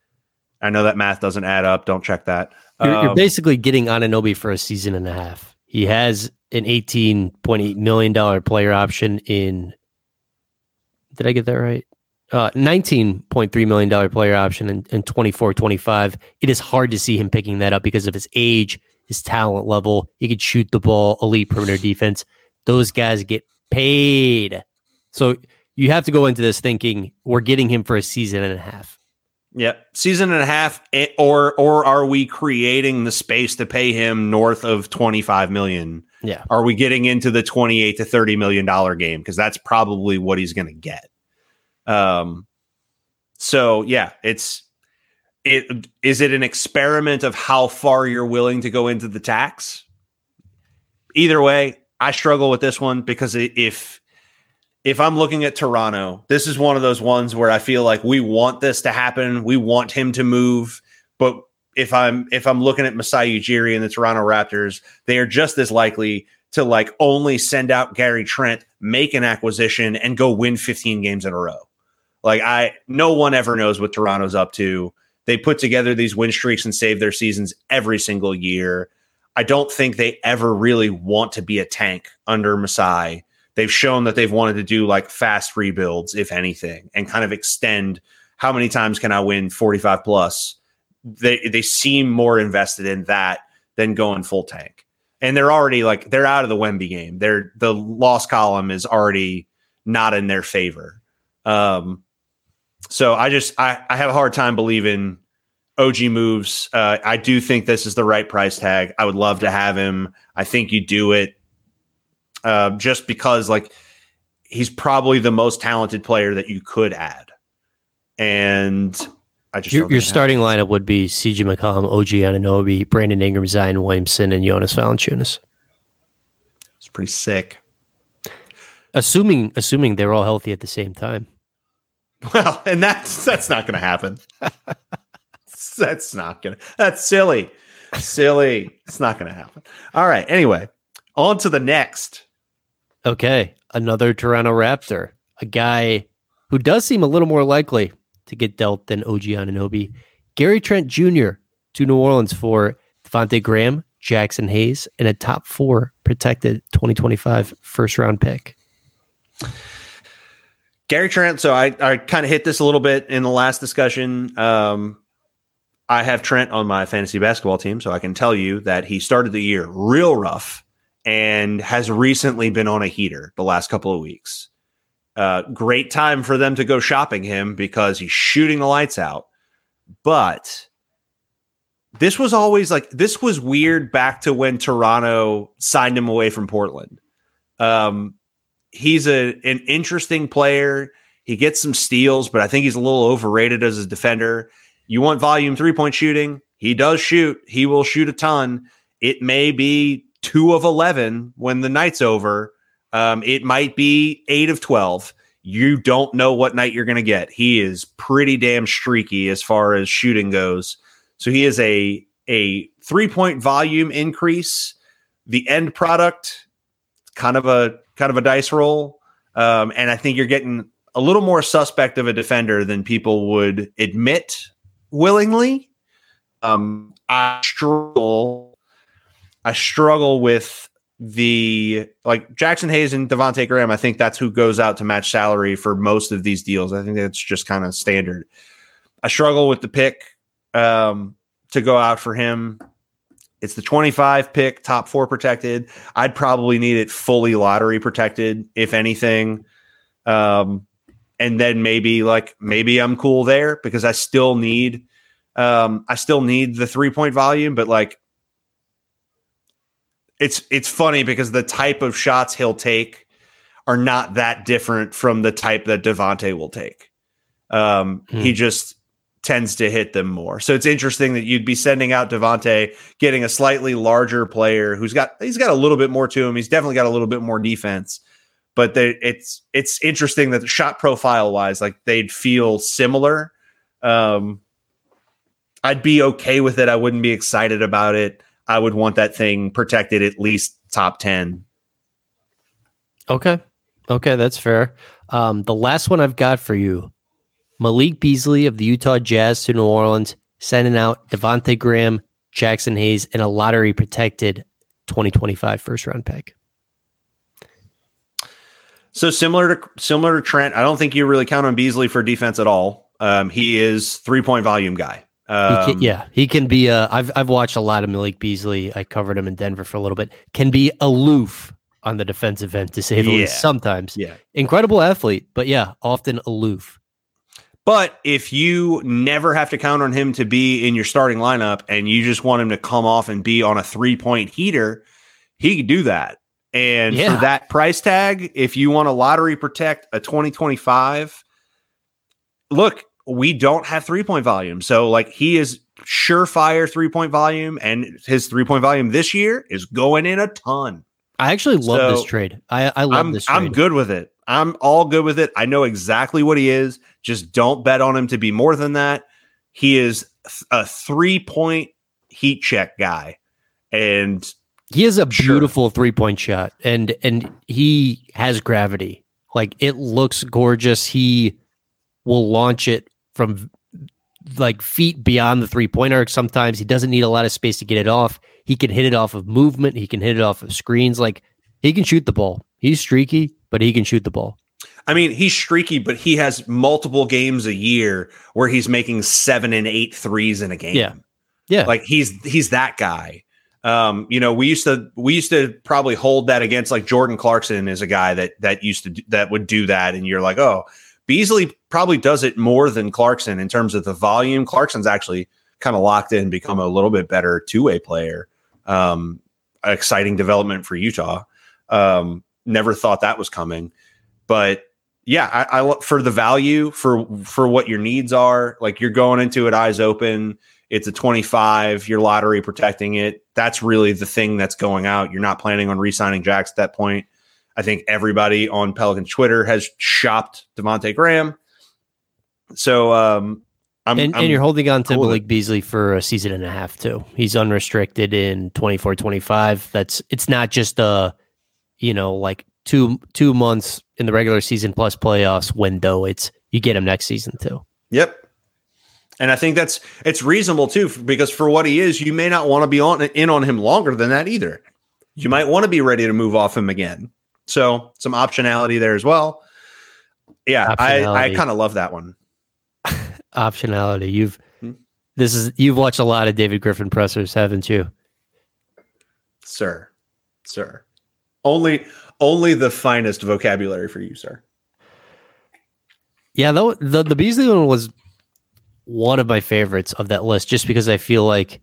I know that math doesn't add up. Don't check that. You're, um, you're basically getting Anunoby for a season and a half. He has an eighteen point eight million dollars player option in, did I get that right? Uh, nineteen point three million dollars player option in, in twenty-four twenty-five. It is hard to see him picking that up because of his age, his talent level. He could shoot the ball, elite perimeter defense. Those guys get paid. So you have to go into this thinking we're getting him for a season and a half. Yep. Season and a half, or or are we creating the space to pay him north of twenty-five million? Yeah. Are we getting into the twenty-eight to thirty million dollar game? Because that's probably what he's going to get. Um, so yeah, it's it is it an experiment of how far you're willing to go into the tax? Either way, I struggle with this one because if if I'm looking at Toronto, this is one of those ones where I feel like we want this to happen. We want him to move. But if I'm if I'm looking at Masai Ujiri and the Toronto Raptors, they are just as likely to like only send out Gary Trent, make an acquisition, and go win fifteen games in a row. Like I, no one ever knows what Toronto's up to. They put together these win streaks and save their seasons every single year. I don't think they ever really want to be a tank under Masai. They've shown that they've wanted to do like fast rebuilds, if anything, and kind of extend how many times can I win forty-five plus. They they seem more invested in that than going full tank. And they're already like they're out of the Wemby game. They're the loss column is already not in their favor. Um, so I just I, I have a hard time believing O G moves. Uh, I do think this is the right price tag. I would love to have him. I think you do it. Uh, just because like he's probably the most talented player that you could add. And I just Your, your starting lineup would be C J McCollum, O G Anunoby, Brandon Ingram, Zion Williamson, and Jonas Valanciunas. It's pretty sick. Assuming assuming they're all healthy at the same time. Well, and that's that's not going to happen. That's not going to. That's silly. Silly. It's not going to happen. All right. Anyway, on to the next. Okay, another Toronto Raptor, a guy who does seem a little more likely to get dealt than O G Anunoby. Gary Trent Junior to New Orleans for Devontae Graham, Jackson Hayes, and a top four protected twenty twenty-five first round pick. Gary Trent, so I, I kind of hit this a little bit in the last discussion. Um, I have Trent on my fantasy basketball team, so I can tell you that he started the year real rough and has recently been on a heater the last couple of weeks. Uh, great time for them to go shopping him because he's shooting the lights out. But this was always like, this was weird back to when Toronto signed him away from Portland. Um, he's a, an interesting player. He gets some steals, but I think he's a little overrated as a defender. You want volume three-point shooting? He does shoot. He will shoot a ton. It may be two of eleven when the night's over. Um, it might be eight of twelve. You don't know what night you're going to get. He is pretty damn streaky as far as shooting goes. So he is a, a three-point volume increase. The end product, kind of a kind of a dice roll. Um, and I think you're getting a little more suspect of a defender than people would admit willingly. Um, I struggle I struggle with the like Jackson Hayes and Devontae Graham. I think that's who goes out to match salary for most of these deals. I think that's just kind of standard. I struggle with the pick um, to go out for him. It's the twenty-five pick, top four protected. I'd probably need it fully lottery protected, if anything. Um, and then maybe like maybe I'm cool there because I still need um, I still need the three point volume, but like. It's it's funny because the type of shots he'll take are not that different from the type that Devontae will take. Um, hmm. He just tends to hit them more. So it's interesting that you'd be sending out Devontae, getting a slightly larger player who's got he's got a little bit more to him. He's definitely got a little bit more defense. But they, it's it's interesting that the shot profile wise, like they'd feel similar. Um, I'd be okay with it. I wouldn't be excited about it. I would want that thing protected at least top ten. Okay. Okay, that's fair. Um, the last one I've got for you, Malik Beasley of the Utah Jazz to New Orleans, sending out Devontae Graham, Jackson Hayes, and a lottery protected twenty twenty-five first round pick. So similar to similar to Trent, I don't think you really count on Beasley for defense at all. Um, he is three point volume guy. Um, he can, yeah, he can be. Uh, I've I've watched a lot of Malik Beasley. I covered him in Denver for a little bit. Can be aloof on the defensive end, to say the yeah. least. Sometimes, yeah, incredible athlete, but yeah, often aloof. But if you never have to count on him to be in your starting lineup, and you just want him to come off and be on a three point heater, he can do that. And yeah. for that price tag, if you want to lottery protect a twenty twenty-five, look, we don't have three-point volume. So, like, he is surefire three-point volume, and his three-point volume this year is going in a ton. I actually love so this trade. I, I love I'm, this trade. I'm good with it. I'm all good with it. I know exactly what he is. Just don't bet on him to be more than that. He is a three-point heat check guy, and he has a beautiful sure. three-point shot, and and he has gravity. Like, it looks gorgeous. He will launch it from like feet beyond the three-point arc sometimes. He doesn't need a lot of space to get it off. He can hit it off of movement. He can hit it off of screens. Like, he can shoot the ball. He's streaky, but he can shoot the ball. I mean, he's streaky, but he has multiple games a year where he's making seven and eight threes in a game. Yeah. Yeah. Like, he's he's that guy. Um, you know, we used to we used to probably hold that against, like, Jordan Clarkson is a guy that that used to do, that would do that, and you're like, oh, Beasley probably does it more than Clarkson in terms of the volume. Clarkson's actually kind of locked in, become a little bit better two-way player. Um, exciting development for Utah. Um, never thought that was coming, but yeah, I, I look for the value for for what your needs are. Like, you're going into it eyes open. It's a twenty-five, you're lottery protecting it. That's really the thing that's going out. You're not planning on re-signing Jax at that point. I think everybody on Pelican Twitter has shopped Devontae Graham. So um, I'm, and, I'm and you're holding on to cool Malik Beasley for a season and a half too. He's unrestricted in twenty-four twenty-five. That's it's not just a, you know, like two two months in the regular season plus playoffs window. It's you get him next season too. Yep. And I think that's it's reasonable too, because for what he is, you may not want to be on in on him longer than that either. You might want to be ready to move off him again. So some optionality there as well. Yeah, I, I kind of love that one. Optionality. You've hmm? this is you've watched a lot of David Griffin pressers, haven't you? Sir. Sir. Only only the finest vocabulary for you, sir. Yeah, the the, the Beasley one was one of my favorites of that list, just because I feel like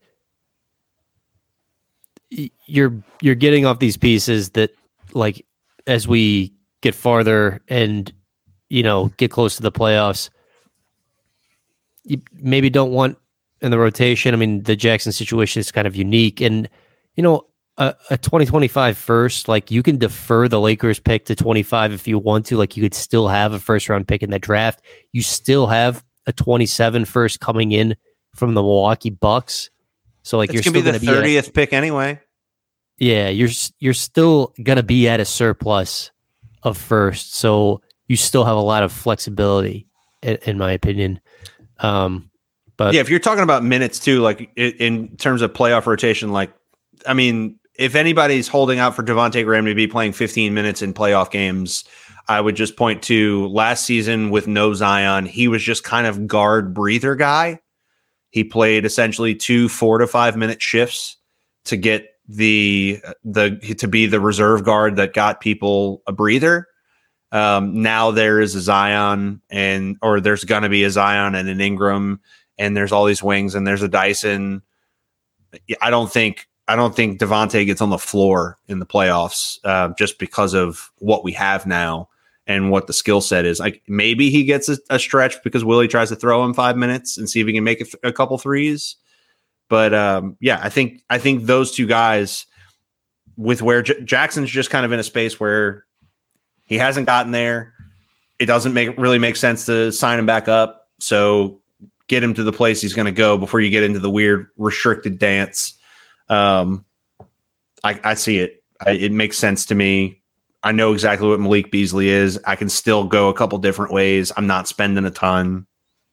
you're you're getting off these pieces that, like, as we get farther and, you know, get close to the playoffs, you maybe don't want in the rotation. I mean, the Jackson situation is kind of unique, and, you know, a, a twenty twenty-five first, like, you can defer the Lakers pick to twenty-five if you want to. Like, you could still have a first round pick in that draft. You still have a twenty-seven first coming in from the Milwaukee Bucks. So, like, it's you're gonna still be the going to be thirtieth pick anyway. Yeah, you're you're still gonna be at a surplus of first, so you still have a lot of flexibility, in, in my opinion. Um, but yeah, if you're talking about minutes too, like in, in terms of playoff rotation, like, I mean, if anybody's holding out for Devontae Graham to be playing fifteen minutes in playoff games, I would just point to last season with no Zion. He was just kind of guard breather guy. He played essentially two four to five minute shifts to get the the to be the reserve guard that got people a breather. Um, now there is a Zion, and or there's going to be a Zion and an Ingram, and there's all these wings, and there's a Dyson. I don't think I don't think Devontae gets on the floor in the playoffs uh, just because of what we have now and what the skill set is. Like maybe he gets a, a stretch because Willie tries to throw him five minutes and see if he can make a, th- a couple threes. But um, yeah, I think I think those two guys with where J- Jackson's just kind of in a space where he hasn't gotten there. It doesn't make really make sense to sign him back up. So get him to the place he's going to go before you get into the weird restricted dance. Um, I, I see it. I, it makes sense to me. I know exactly what Malik Beasley is. I can still go a couple different ways. I'm not spending a ton.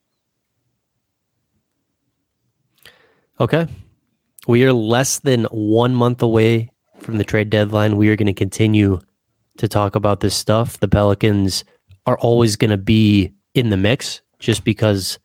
Okay. We are less than one month away from the trade deadline. We are going to continue to talk about this stuff. The Pelicans are always going to be in the mix just because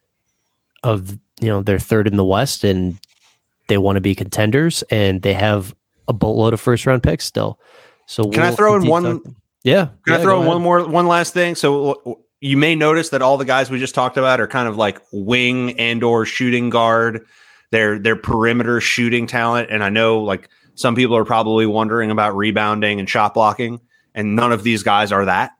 of, you know, they're third in the West and they want to be contenders and they have a boatload of first round picks still. So can we'll I throw in one? Talking. Yeah. Can yeah, I throw in one more, one last thing? So you may notice that all the guys we just talked about are kind of like wing and or shooting guard. They're, they're perimeter shooting talent. And I know like some people are probably wondering about rebounding and shot blocking, and none of these guys are that.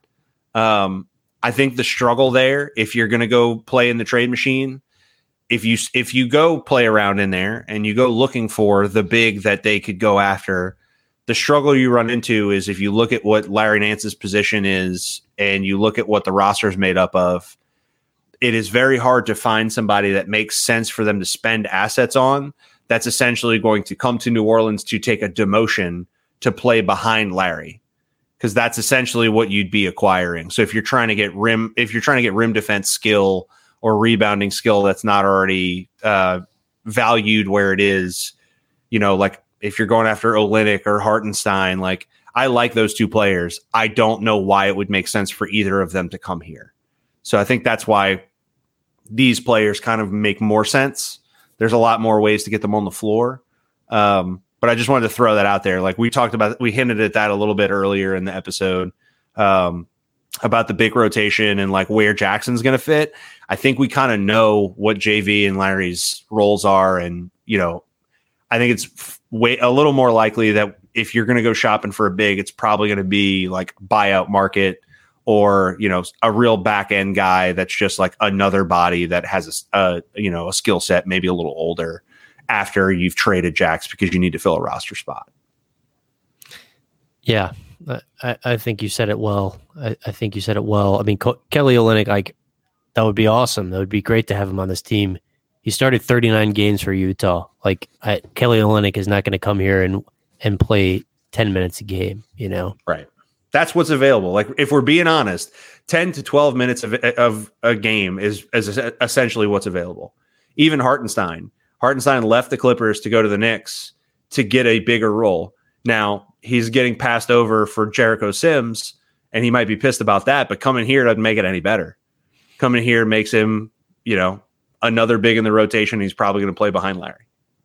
Um, I think the struggle there, if you're going to go play in the trade machine, if you if you go play around in there and you go looking for the big that they could go after, the struggle you run into is if you look at what Larry Nance's position is and you look at what the roster is made up of, it is very hard to find somebody that makes sense for them to spend assets on that's essentially going to come to New Orleans to take a demotion to play behind Larry. Because that's essentially what you'd be acquiring. So if you're trying to get rim, if you're trying to get rim defense skill or rebounding skill that's not already uh, valued where it is, you know, like if you're going after Olynyk or Hartenstein, like I like those two players. I don't know why it would make sense for either of them to come here. So I think that's why these players kind of make more sense. There's a lot more ways to get them on the floor. Um, But I just wanted to throw that out there. Like we talked about, we hinted at that a little bit earlier in the episode um, about the big rotation and like where Jackson's going to fit. I think we kind of know what J V and Larry's roles are. And, you know, I think it's way a little more likely that if you're going to go shopping for a big, it's probably going to be like buyout market or, you know, a real back end guy that's just like another body that has a, a you know, a skill set, maybe a little older, after you've traded Jax because you need to fill a roster spot. Yeah, I, I think you said it well. I, I think you said it well. I mean, Co- Kelly Olynyk, like that would be awesome. That would be great to have him on this team. He started thirty-nine games for Utah. Like I, Kelly Olynyk is not going to come here and and play ten minutes a game. You know, right? That's what's available. Like if we're being honest, ten to twelve minutes of of a game is is essentially what's available. Even Hartenstein. Hartenstein left the Clippers to go to the Knicks to get a bigger role. Now, he's getting passed over for Jericho Sims, and he might be pissed about that, but coming here doesn't make it any better. Coming here makes him, you know, another big in the rotation. He's probably going to play behind Larry.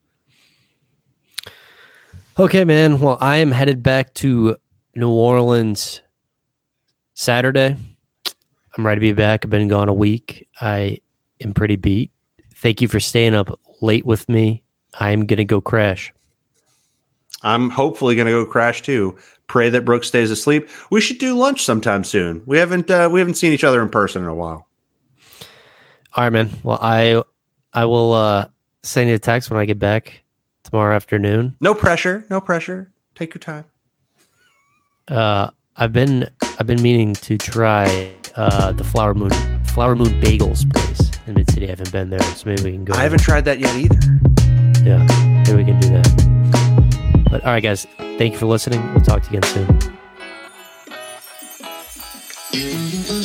Okay, man. Well, I am headed back to New Orleans Saturday. I'm ready to be back. I've been gone a week. I am pretty beat. Thank you for staying up late with me. I'm going to go crash. I'm hopefully going to go crash too. Pray that Brooke stays asleep. We should do lunch sometime soon. We haven't uh, we haven't seen each other in person in a while. All right, man. Well, I I will uh, send you a text when I get back tomorrow afternoon. No pressure. No pressure. Take your time. Uh, I've been I've been meaning to try uh, the Flower Moon Flower Moon Bagels place in Mid City. I haven't been there, so maybe we can go. I haven't tried that yet either. Yeah, maybe we can do that. But all right, guys, thank you for listening. We'll talk to you again soon.